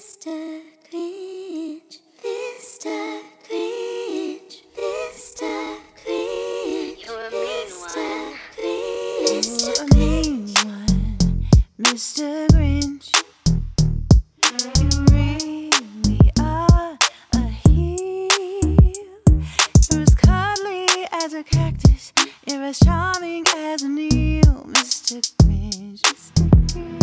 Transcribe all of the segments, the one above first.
Mr. Grinch, Mr. Grinch, Mr. Grinch. You're a mean one. Mr. Grinch, Mr. Grinch. Mr. Grinch, you really are a heel. You're as cuddly as a cactus, you're as charming as an eel. Mr. Grinch, Mr. Grinch.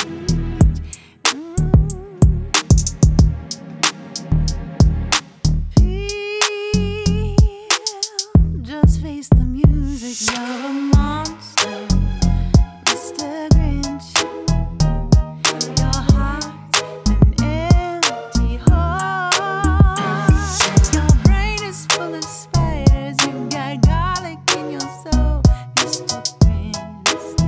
Peel, just face the music, you're a monster. Mr. Grinch, your heart's an empty hole. Your brain is full of spiders, you've got garlic in your soul. Mr. Grinch, Mr.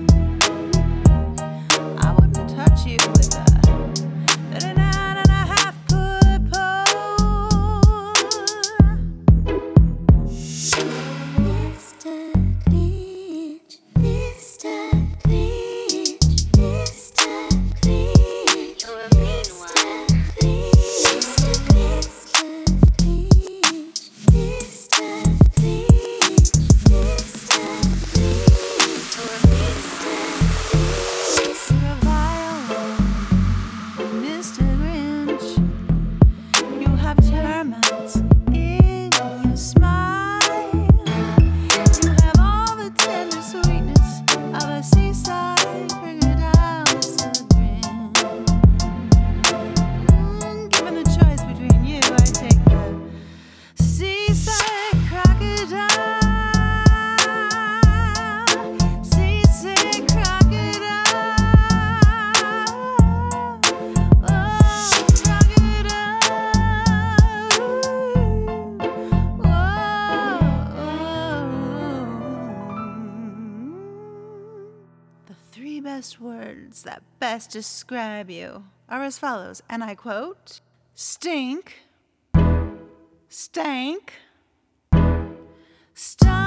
Grinch, I wouldn't touch you with a 39.5 foot pole. Mr. Grinch, Mr. Grinch, Mr. Grinch. You're a mean one. Mr. Grinch, Mr. Grinch, Mr. Grinch, Mr. Grinch. You're a mean one. You're a vile one, Mr. Grinch. You have termites in your smile. You have all the tender sweetness of a seaside crocodile, Mr. Grinch. Given the choice between you, I take the seaside crocodile. Seasick crocodile. Oh, crocodile. The three best words that best describe you are as follows, and I quote: stink, stank, stunk.